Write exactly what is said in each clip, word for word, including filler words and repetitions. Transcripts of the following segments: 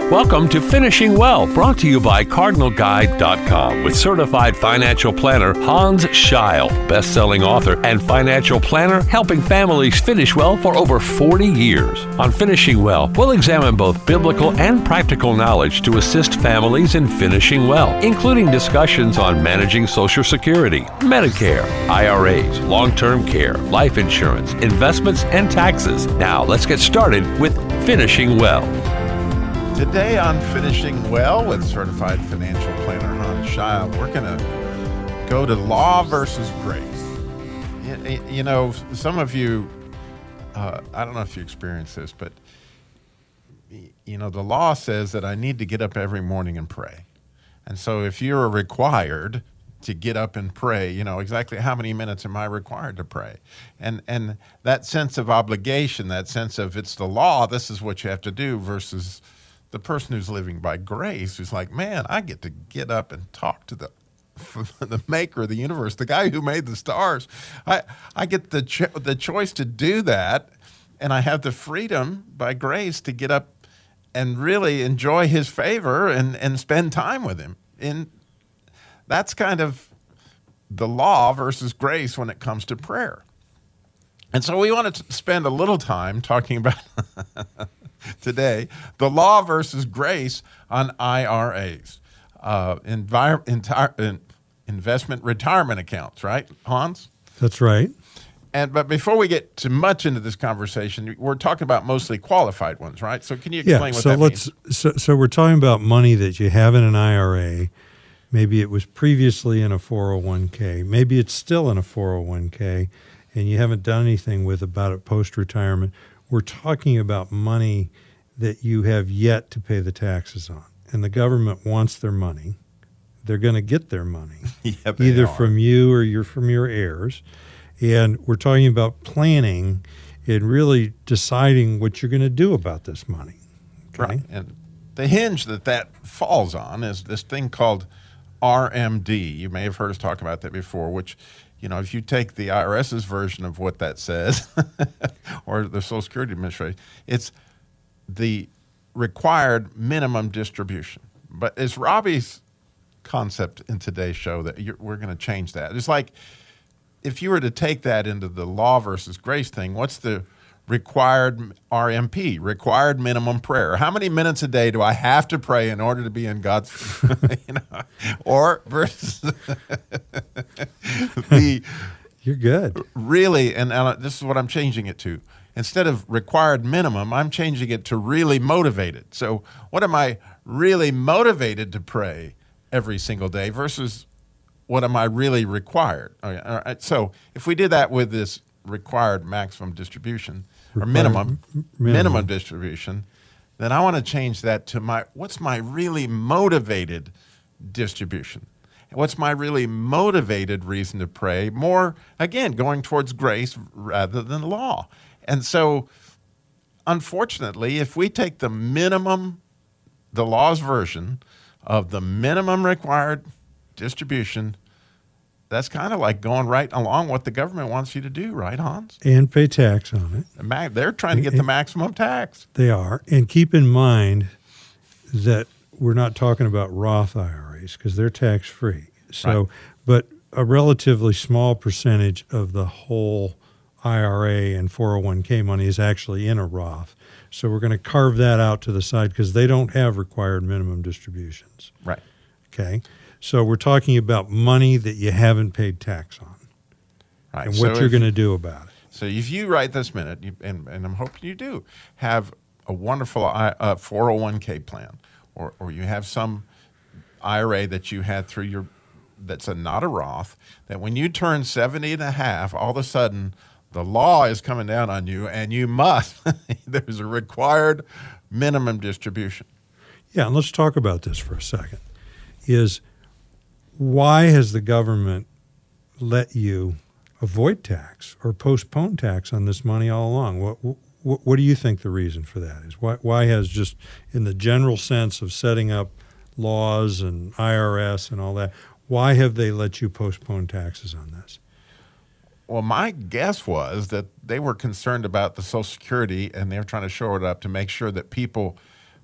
Welcome to Finishing Well, brought to you by Cardinal Guide dot com with certified financial planner Hans Scheil, best-selling author and financial planner helping families finish well for over forty years. On Finishing Well, we'll examine both biblical and practical knowledge to assist families in finishing well, including discussions on managing Social Security, Medicare, I R As, long-term care, life insurance, investments, and taxes. Now, let's get started with Finishing Well. Today on Finishing Well with certified financial planner Hans Scheil, we're going to go to law versus grace. You, you know, some of you, uh, I don't know if you experience this, but, you know, the law says that I need to get up every morning and pray. And so if you're required to get up and pray, you know, exactly how many minutes am I required to pray? And and that sense of obligation, that sense of it's the law, this is what you have to do, versus the person who's living by grace, who's like, man, I get to get up and talk to the the maker of the universe, the guy who made the stars. I I get the cho- the choice to do that, and I have the freedom by grace to get up and really enjoy his favor and, and spend time with him. And that's kind of the law versus grace when it comes to prayer. And so we want to spend a little time talking about today, the law versus grace on I R As, uh, envir- entire, in, investment retirement accounts, right, Hans? That's right. And but before we get too much into this conversation, we're talking about mostly qualified ones, right? So can you explain yeah, what so that let's, means? So, so we're talking about money that you have in an I R A. Maybe it was previously in a four oh one k. Maybe it's still in a four oh one k, and you haven't done anything with about it post-retirement. We're talking about money that you have yet to pay the taxes on. And the government wants their money. They're going to get their money, yeah, either are. from you or you're from your heirs. And we're talking about planning and really deciding what you're going to do about this money. Okay? Right. And the hinge that that falls on is this thing called R M D. You may have heard us talk about that before, which, you know, if you take the IRS's version of what that says, or the Social Security Administration, it's the required minimum distribution. But it's Robbie's concept in today's show that you're, we're going to change that. It's like if you were to take that into the law versus grace thing, what's the required R M P, required minimum prayer? How many minutes a day do I have to pray in order to be in God's, you know, or versus the You're good. really, and uh, this is what I'm changing it to. Instead of required minimum, I'm changing it to really motivated. So what am I really motivated to pray every single day versus what am I really required? All right, all right. So if we did that with this required maximum distribution or Required minimum, minimum minimum distribution, then I want to change that to my what's my really motivated distribution? What's my really motivated reason to pray? More, again, going towards grace rather than law. And so, unfortunately, if we take the minimum, the law's version of the minimum required distribution, that's kind of like going right along what the government wants you to do, right, Hans? And pay tax on it. They're trying to get the maximum tax. They are. And keep in mind that we're not talking about Roth I R As because they're tax-free. So, Right. but a relatively small percentage of the whole I R A and four oh one k money is actually in a Roth. So we're going to carve that out to the side because they don't have required minimum distributions. Right. Okay. So we're talking about money that you haven't paid tax on Right. and So what you're if- going to do about it. So if you right this minute, you, and, and I'm hoping you do, have a wonderful uh, four oh one k plan, or, or you have some I R A that you had through your, that's a, not a Roth, that when you turn seventy and a half, all of a sudden the law is coming down on you and you must, there's a required minimum distribution. Yeah, and let's talk about this for a second. Is why has the government let you avoid tax or postpone tax on this money all along? What what, what do you think the reason for that is? Why why has just in the general sense of setting up laws and I R S and all that, why have they let you postpone taxes on this? Well, my guess was that they were concerned about the Social Security and they were trying to shore it up to make sure that people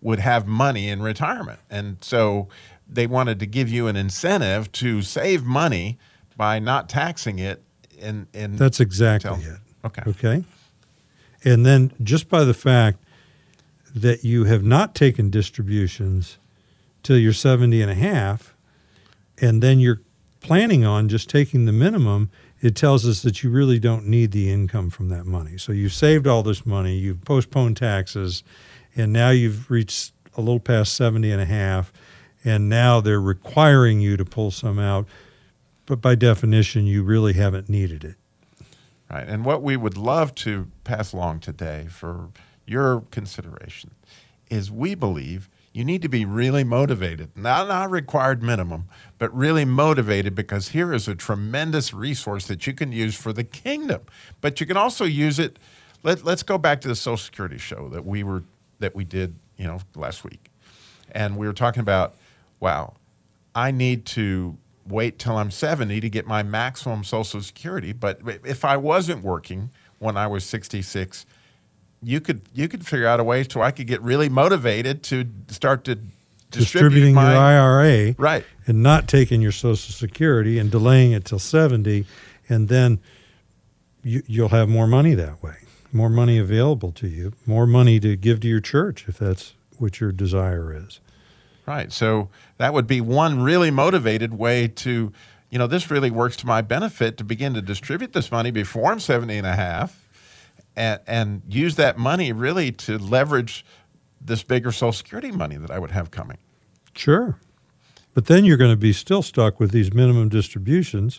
would have money in retirement. And so they wanted to give you an incentive to save money by not taxing it. And, and That's exactly tell, it. Okay. Okay. And then just by the fact that you have not taken distributions till you're seventy and a half, and then you're planning on just taking the minimum, it tells us that you really don't need the income from that money. So you've saved all this money, you've postponed taxes, and now you've reached a little past seventy and a half, and now they're requiring you to pull some out. But by definition, you really haven't needed it. Right. And what we would love to pass along today for your consideration is we believe you need to be really motivated, not not required minimum, but really motivated, because here is a tremendous resource that you can use for the kingdom. But you can also use it. Let, let's go back to the Social Security show that we were that we did, you know, last week, and we were talking about, wow, I need to wait till I'm seventy to get my maximum Social Security. But if I wasn't working when I was sixty-six, you could you could figure out a way so I could get really motivated to start to distributing my, your I R A, right, and not taking your Social Security and delaying it till seventy, and then you, you'll have more money that way, more money available to you, more money to give to your church if that's what your desire is. Right. So that would be one really motivated way to, you know, this really works to my benefit to begin to distribute this money before I'm seventy and a half. And, and use that money really to leverage this bigger Social Security money that I would have coming. Sure. But then you're going to be still stuck with these minimum distributions,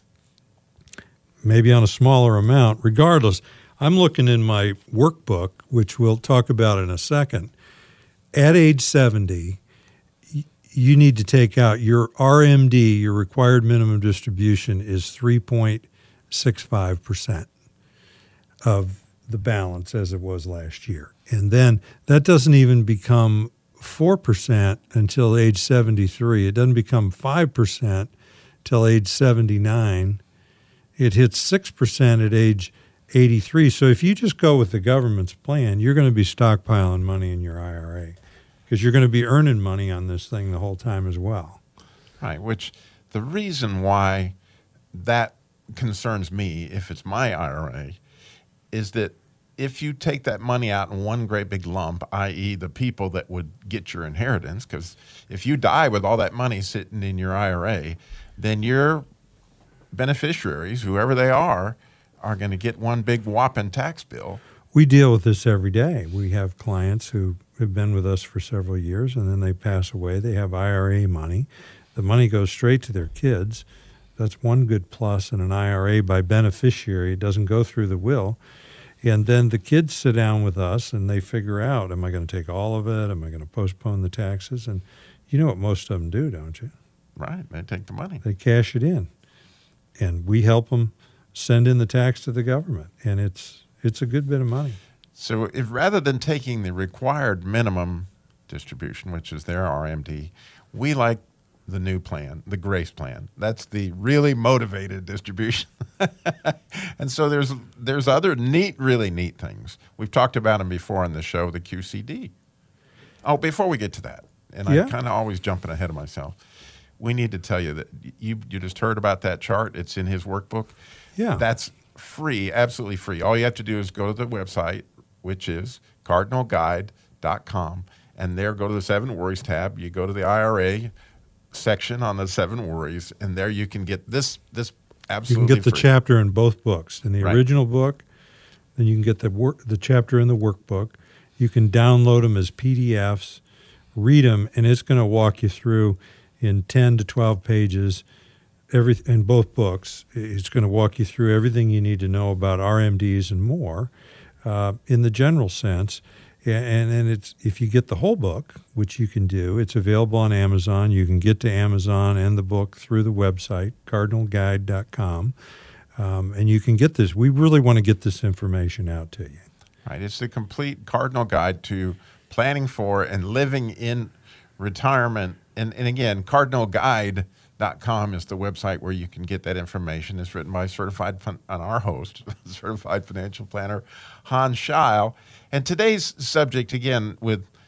maybe on a smaller amount. Regardless, I'm looking in my workbook, which we'll talk about in a second. At age seventy, you need to take out your R M D, your required minimum distribution, is three point six five percent of the balance as it was last year. And then that doesn't even become four percent until age seventy-three. It doesn't become five percent till age seventy-nine. It hits six percent at age eighty-three. So if you just go with the government's plan, you're going to be stockpiling money in your I R A because you're going to be earning money on this thing the whole time as well. Right, which the reason why that concerns me, if it's my I R A, is that if you take that money out in one great big lump, that is the people that would get your inheritance, because if you die with all that money sitting in your I R A, then your beneficiaries, whoever they are, are going to get one big whopping tax bill. We deal with this every day. We have clients who have been with us for several years, and then they pass away. They have I R A money. The money goes straight to their kids. That's one good plus in an I R A by beneficiary. It doesn't go through the will. And then the kids sit down with us and they figure out, am I going to take all of it? Am I going to postpone the taxes? And you know what most of them do, don't you? Right. They take the money. They cash it in. And we help them send in the tax to the government. And it's it's a good bit of money. So if rather than taking the required minimum distribution, which is their R M D, we like the new plan, the GRACE plan. That's the really motivated distribution. And so there's there's other neat, really neat things. We've talked about them before on the show, the Q C D. Oh, before we get to that, and yeah. I'm kind of always jumping ahead of myself, we need to tell you that you you just heard about that chart. It's in his workbook. Yeah. That's free, absolutely free. All you have to do is go to the website, which is cardinal guide dot com, and there go to the Seven Worries tab. You go to the I R A section on the Seven Worries, and there you can get this this absolutely You can get the free. chapter in both books. In the Right. original book, then you can get the work the chapter in the workbook. You can download them as P D Fs, read them, and it's going to walk you through in ten to twelve pages. Every in both books, it's going to walk you through everything you need to know about R M Ds and more, uh, in the general sense. And and it's if you get the whole book, which you can do, it's available on Amazon. You can get to Amazon and the book through the website, cardinal guide dot com, um, and you can get this. We really want to get this information out to you. Right. It's the complete Cardinal Guide to planning for and living in retirement. And, and again, cardinal guide dot com is the website where you can get that information. It's written by certified fun, on our host, certified financial planner Hans Scheil. And today's subject, again, with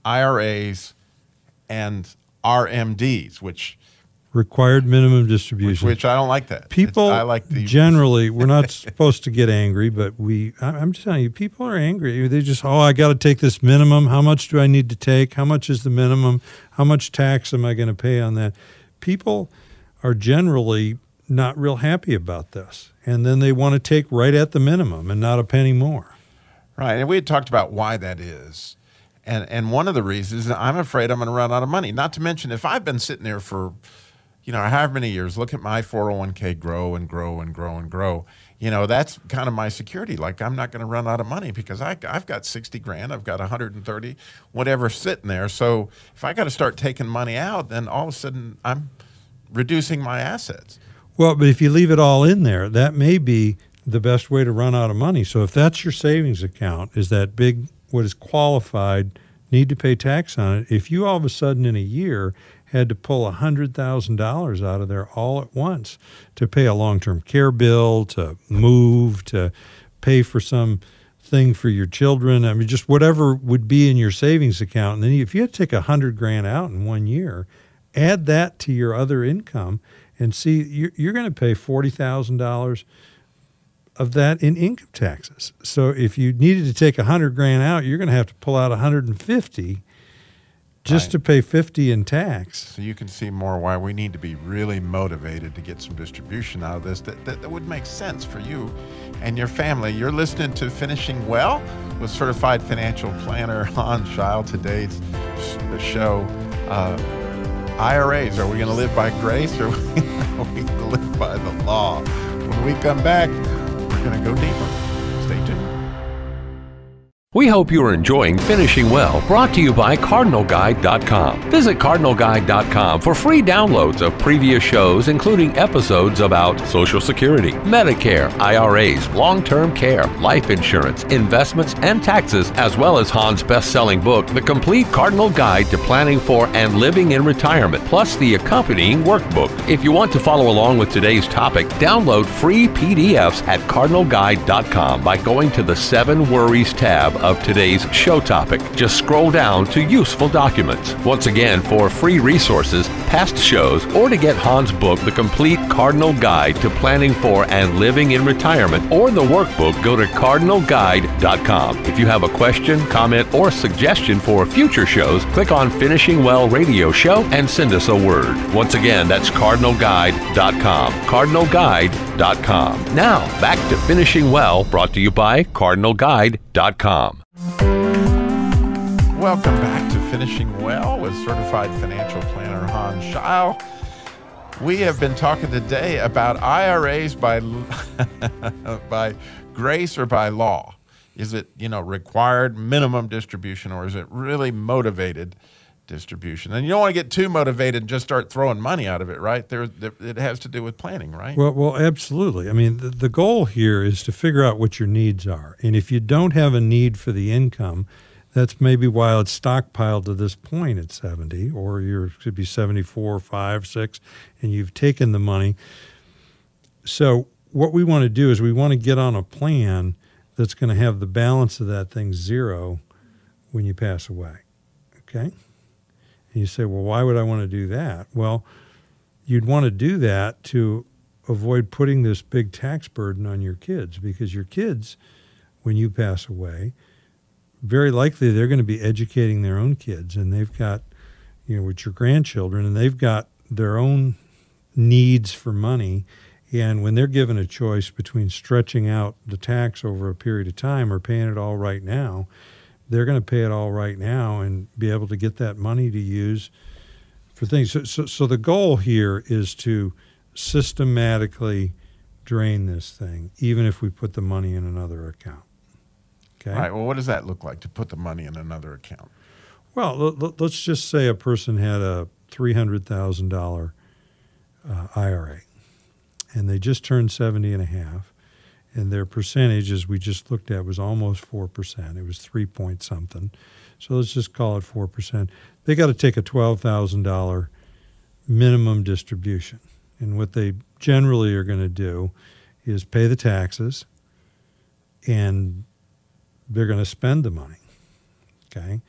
I R As and R M Ds, which required minimum which, distribution. which I don't like that. People It's- I like the generally, we're not supposed to get angry, but we, I- I'm just telling you, people are angry. They just, oh, I got to take this minimum. How much do I need to take? How much is the minimum? How much tax am I going to pay on that? People are generally not real happy about this. And then they want to take right at the minimum and not a penny more. Right, and we had talked about why that is. And and one of the reasons is I'm afraid I'm going to run out of money. Not to mention, if I've been sitting there for, you know, however many years, look at my four oh one k grow and grow and grow and grow. You know, that's kind of my security. Like, I'm not going to run out of money because I, I've got sixty grand, I've got one hundred thirty, whatever sitting there. So if I got to start taking money out, then all of a sudden I'm reducing my assets. Well, but if you leave it all in there, that may be the best way to run out of money. So if that's your savings account, is that big, what is qualified, need to pay tax on it, if you all of a sudden in a year had to pull one hundred thousand dollars out of there all at once to pay a long-term care bill, to move, to pay for some thing for your children, I mean, just whatever would be in your savings account, and then if you had to take one hundred grand out in one year, add that to your other income, and see, you're, you're going to pay forty thousand dollars of that in income taxes. So if you needed to take one hundred grand out, you're going to have to pull out one hundred fifty just Right. to pay fifty in tax. So you can see more why we need to be really motivated to get some distribution out of this that, that, that would make sense for you and your family. You're listening to Finishing Well with certified financial planner Hans Scheil. Today's show, uh, I R As, are we going to live by grace or are we going to live by the law? When we come back, we're going to go deeper. Stay tuned. We hope you are enjoying Finishing Well, brought to you by Cardinal Guide dot com. Visit Cardinal Guide dot com for free downloads of previous shows, including episodes about Social Security, Medicare, I R As, long-term care, life insurance, investments, and taxes, as well as Hans' best-selling book, The Complete Cardinal Guide to Planning for and Living in Retirement, plus the accompanying workbook. If you want to follow along with today's topic, download free P D Fs at Cardinal Guide dot com by going to the Seven Worries tab of today's show topic. Just scroll down to Useful Documents. Once again, for free resources, past shows, or to get Hans' book, The Complete Cardinal Guide to Planning for and Living in Retirement, or the workbook, go to Cardinal Guide dot com. If you have a question, comment, or suggestion for future shows, click on Finishing Well Radio Show and send us a word. Once again, that's Cardinal Guide dot com. Cardinal Guide dot com. Now, back to Finishing Well, brought to you by Cardinal Guide dot com. Welcome back to Finishing Well with certified financial planner Hans Scheil. We have been talking today about I R As by by grace or by law. Is it, you know, required minimum distribution, or is it really motivated distribution? And you don't want to get too motivated and just start throwing money out of it, right? There, there it has to do with planning, right? Well, well, absolutely. I mean, the, the goal here is to figure out what your needs are. And if you don't have a need for the income, that's maybe why it's stockpiled to this point at seventy, or you could be seventy-four, five, six, and you've taken the money. So what we want to do is we want to get on a plan that's going to have the balance of that thing zero when you pass away, okay? And you say, well, why would I want to do that? Well, you'd want to do that to avoid putting this big tax burden on your kids, because your kids, when you pass away, very likely they're going to be educating their own kids, and they've got, you know, with your grandchildren, and they've got their own needs for money. And when they're given a choice between stretching out the tax over a period of time or paying it all right now, they're going to pay it all right now and be able to get that money to use for things. So, so, so the goal here is to systematically drain this thing, even if we put the money in another account. Okay? Right. Well, what does that look like, to put the money in another account? Well, l- l- let's just say a person had a three hundred thousand dollars uh, I R A, and they just turned seventy and a half, and their percentage, as we just looked at, was almost four percent. It was three point something. So let's just call it four percent. They got to take a twelve thousand dollars minimum distribution. And what they generally are going to do is pay the taxes, and they're going to spend the money, okay?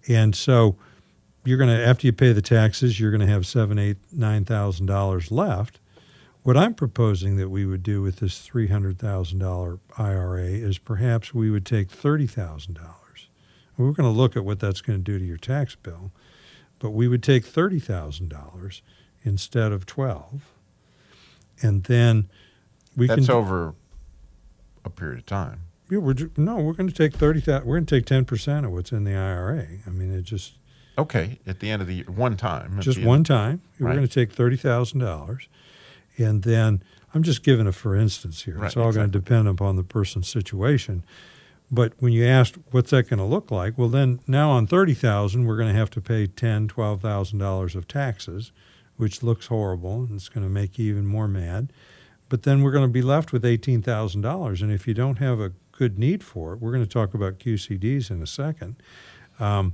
And so you're going to, after you pay the taxes, you're going to have seven, eight, nine thousand dollars left. What I'm proposing that we would do with this three hundred thousand dollars I R A is perhaps we would take thirty thousand dollars. We're going to look at what that's going to do to your tax bill, but we would take thirty thousand dollars instead of twelve, and then we That's can over a period of time. Yeah, we're ju- no, we're going to take thirty thousand. We're going to take ten percent of what's in the I R A. I mean, it just Okay, at the end of the year, one time. at just the end- one time. We're Right. going to take thirty thousand dollars, and then I'm just giving a for instance here. Right, It's all going exactly. to depend upon the person's situation. But when you asked what's that going to look like, well, then now on thirty thousand, we're going to have to pay ten, twelve thousand dollars of taxes, which looks horrible, and it's going to make you even more mad. But then we're going to be left with eighteen thousand dollars, and if you don't have a good need for it, we're going to talk about Q C Ds in a second. Um,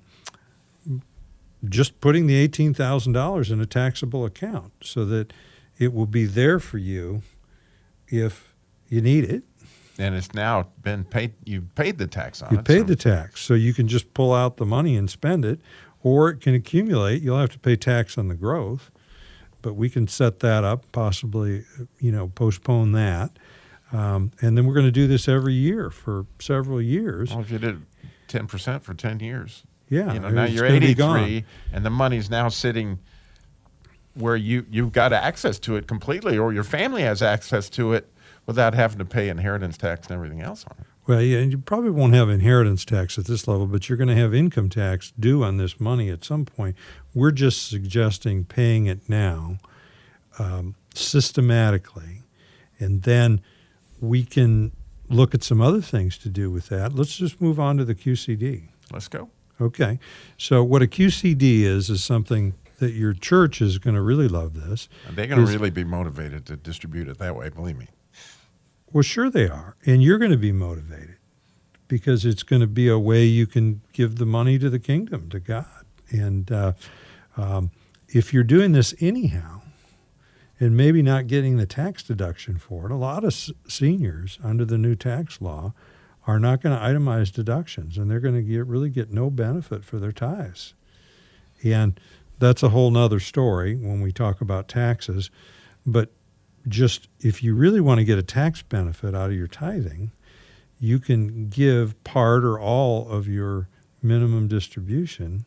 just putting the eighteen thousand dollars in a taxable account so that it will be there for you if you need it. And it's now been paid. You've paid the tax on You it. paid so- the tax, so you can just pull out the money and spend it, or it can accumulate. You'll have to pay tax on the growth, but we can set that up, possibly, you know, postpone that. Um, and then we're going to do this every year for several years. Well, if you did ten percent for ten years, Yeah, you know, now it's you're gonna be gone. eighty-three, and the money's now sitting where you you've got access to it completely, or your family has access to it without having to pay inheritance tax and everything else on it. Well, yeah, and you probably won't have inheritance tax at this level, but you're going to have income tax due on this money at some point. We're just suggesting paying it now um, systematically, and then we can look at some other things to do with that. Let's just move on to the Q C D. Let's go. Okay. So what a Q C D is, is something that your church is going to really love this. And they're going to is- really be motivated to distribute it that way, believe me. Well, sure they are. And you're going to be motivated because it's going to be a way you can give the money to the kingdom, to God. And uh, um, if you're doing this anyhow and maybe not getting the tax deduction for it, a lot of s- seniors under the new tax law are not going to itemize deductions, and they're going to get really get no benefit for their tithes. And that's a whole nother story when we talk about taxes. But just if you really want to get a tax benefit out of your tithing, you can give part or all of your minimum distribution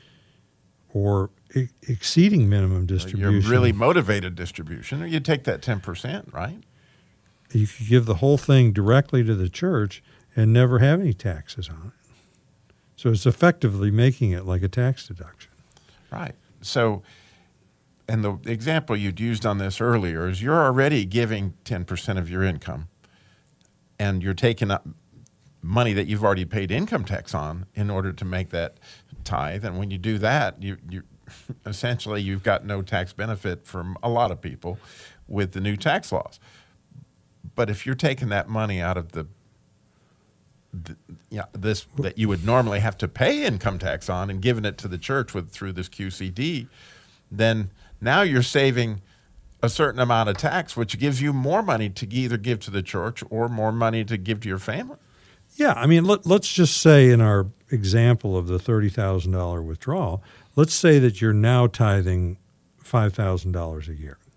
or e- exceeding minimum distribution. You're really motivated distribution, or you take that ten percent, right? You could give the whole thing directly to the church and never have any taxes on it. So it's effectively making it like a tax deduction. Right. So, and the example you'd used on this earlier is you're already giving ten percent of your income, and you're taking up money that you've already paid income tax on in order to make that tithe. And when you do that, you, you essentially you've got no tax benefit from a lot of people with the new tax laws. But if you're taking that money out of the The, yeah, this that you would normally have to pay income tax on and giving it to the church with through this Q C D, then now you're saving a certain amount of tax, which gives you more money to either give to the church or more money to give to your family. Yeah, I mean, let, let's just say in our example of the thirty thousand dollars withdrawal, let's say that you're now tithing five thousand dollars a year.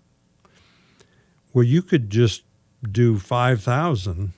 Well, you could just do five thousand dollars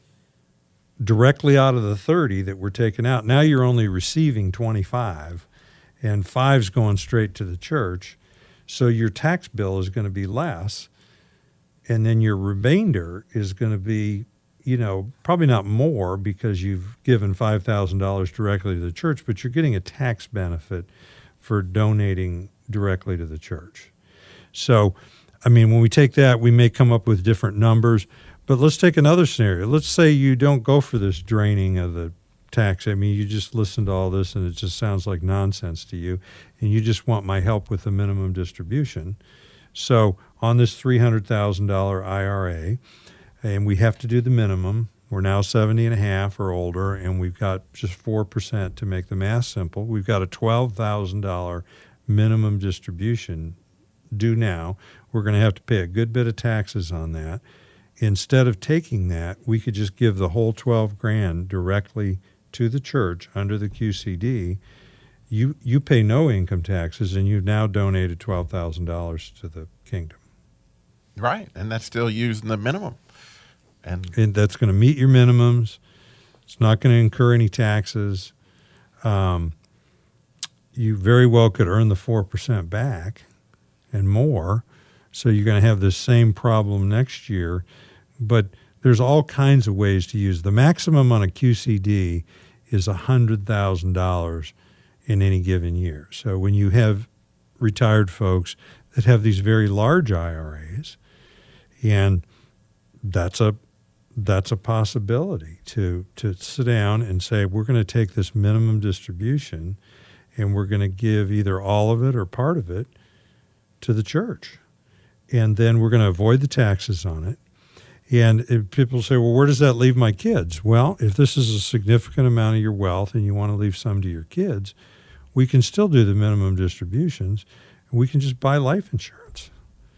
directly out of the thirty that were taken out. Now you're only receiving twenty-five, and five's going straight to the church. So your tax bill is going to be less, and then your remainder is going to be, you know, probably not more because you've given five thousand dollars directly to the church, but you're getting a tax benefit for donating directly to the church. So, I mean, when we take that, we may come up with different numbers. But let's take another scenario. Let's say you don't go for this draining of the tax. I mean, you just listen to all this and it just sounds like nonsense to you, and you just want my help with the minimum distribution. So on this three hundred thousand dollars I R A, and we have to do the minimum. We're now seventy and a half or older, and we've got just four percent to make the math simple. We've got a twelve thousand dollars minimum distribution due now. We're going to have to pay a good bit of taxes on that. Instead of taking that, we could just give the whole twelve grand directly to the church under the Q C D, you you pay no income taxes, and you've now donated twelve thousand dollars to the kingdom. Right, and that's still using the minimum. And, and that's going to meet your minimums. It's not going to incur any taxes. Um, you very well could earn the four percent back and more, so you're going to have this same problem next year. But there's all kinds of ways to use. The maximum on a Q C D is one hundred thousand dollars in any given year. So when you have retired folks that have these very large I R As, and that's a that's a possibility to to sit down and say, we're going to take this minimum distribution and we're going to give either all of it or part of it to the church. And then we're going to avoid the taxes on it. And if people say, well, where does that leave my kids? Well, if this is a significant amount of your wealth and you want to leave some to your kids, we can still do the minimum distributions, and we can just buy life insurance.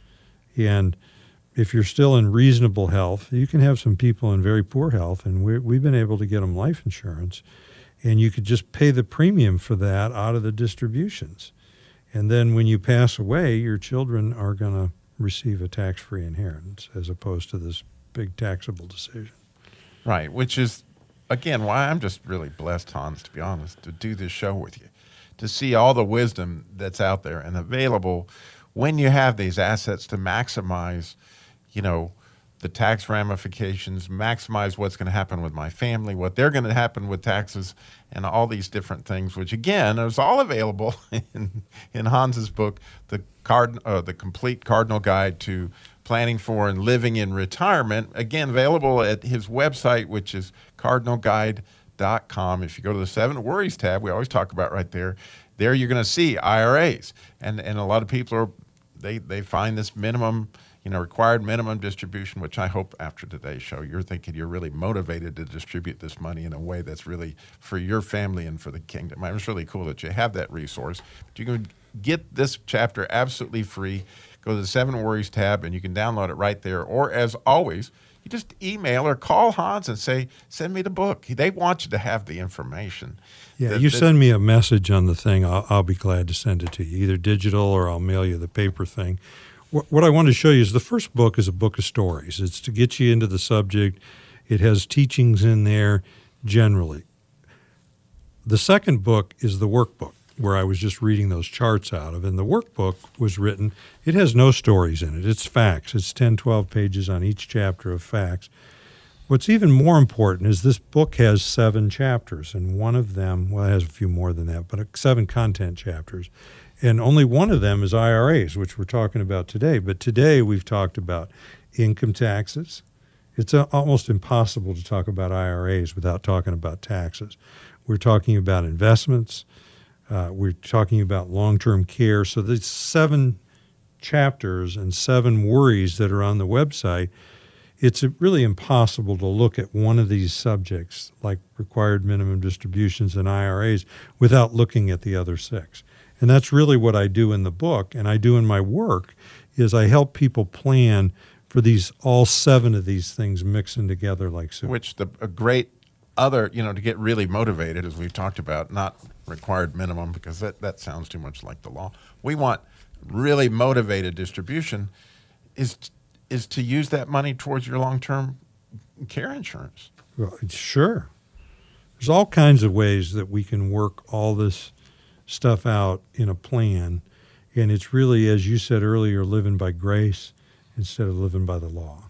And if you're still in reasonable health, you can have some people in very poor health, and we we've been able to get them life insurance, and you could just pay the premium for that out of the distributions. And then when you pass away, your children are going to receive a tax-free inheritance as opposed to this big taxable decision. Right, which is, again, why I'm just really blessed, Hans, to be honest, to do this show with you, to see all the wisdom that's out there and available when you have these assets to maximize, you know, the tax ramifications, maximize what's going to happen with my family, what they're going to happen with taxes, and all these different things, which, again, is all available in, in Hans's book, the card, uh, the Complete Cardinal Guide to Planning for and Living in Retirement. Again, available at his website, which is cardinal guide dot com. If you go to the Seven Worries tab, we always talk about right there, there you're going to see I R As. And, and a lot of people, are they, they find this minimum, you know, required minimum distribution, which I hope after today's show, you're thinking you're really motivated to distribute this money in a way that's really for your family and for the kingdom. It's really cool that you have that resource. But you can get this chapter absolutely free. Go to the Seven Worries tab, and you can download it right there. Or, as always, you just email or call Hans and say, send me the book. They want you to have the information. Yeah, that, you that, send me a message on the thing, I'll, I'll be glad to send it to you, either digital or I'll mail you the paper thing. What I want to show you is the first book is a book of stories. It's to get you into the subject. It has teachings in there generally. The second book is the workbook, where I was just reading those charts out of. And the workbook was written, it has no stories in it. It's facts. It's ten, twelve pages on each chapter of facts. What's even more important is this book has seven chapters, and one of them, well, it has a few more than that, but seven content chapters. And only one of them is I R As, which we're talking about today. But today we've talked about income taxes. It's a, almost impossible to talk about I R As without talking about taxes. We're talking about investments. Uh, we're talking about long-term care. So there's seven chapters and seven worries that are on the website. It's really impossible to look at one of these subjects, like required minimum distributions and I R As, without looking at the other six. And that's really what I do in the book, and I do in my work, is I help people plan for these, all seven of these things mixing together like soup. Which the a great other, you know, to get really motivated, as we've talked about, not required minimum, because that, that sounds too much like the law. We want really motivated distribution is is to use that money towards your long-term care insurance. Well, sure. There's all kinds of ways that we can work all this stuff out in a plan, and it's really, as you said earlier, living by grace instead of living by the law.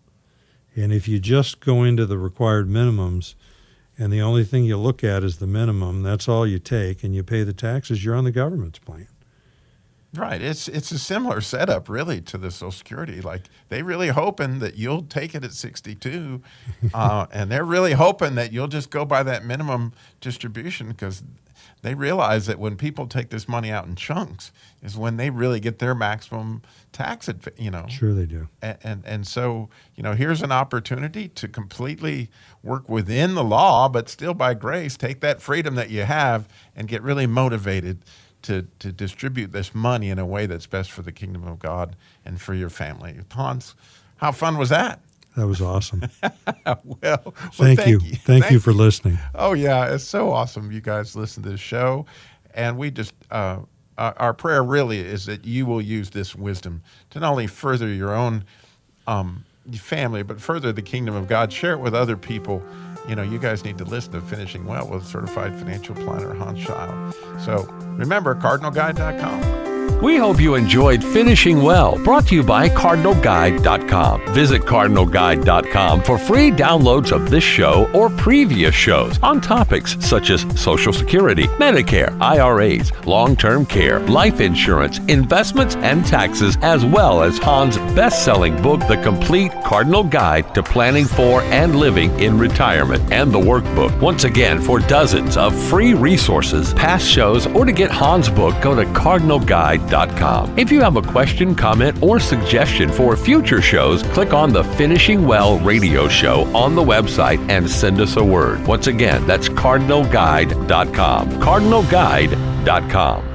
And if you just go into the required minimums and the only thing you look at is the minimum, that's all you take, and you pay the taxes, you're on the government's plan. Right. It's it's a similar setup, really, to the Social Security. Like, they really hoping that you'll take it at sixty-two, uh, and they're really hoping that you'll just go by that minimum distribution, because they realize that when people take this money out in chunks is when they really get their maximum tax, adv- you know. Sure they do. And, and and so, you know, here's an opportunity to completely work within the law, but still by grace, take that freedom that you have and get really motivated to, to distribute this money in a way that's best for the kingdom of God and for your family. Hans, how fun was that? That was awesome. well, well thank, thank you. you. Thank, thank you for listening. Oh, yeah. It's so awesome you guys listen to this show. And we just, uh, our prayer really is that you will use this wisdom to not only further your own um, family, but further the kingdom of God. Share it with other people. You know, you guys need to listen to Finishing Well with Certified Financial Planner Hans Scheil. So remember, cardinal guide dot com. We hope you enjoyed Finishing Well, brought to you by cardinal guide dot com. Visit cardinal guide dot com for free downloads of this show or previous shows on topics such as Social Security, Medicare, I R As, long-term care, life insurance, investments, and taxes, as well as Hans' best-selling book, The Complete Cardinal Guide to Planning for and Living in Retirement, and the workbook. Once again, for dozens of free resources, past shows, or to get Hans' book, go to cardinal guide dot com. If you have a question, comment, or suggestion for future shows, click on the Finishing Well radio show on the website and send us a word. Once again, that's cardinal guide dot com. cardinal guide dot com.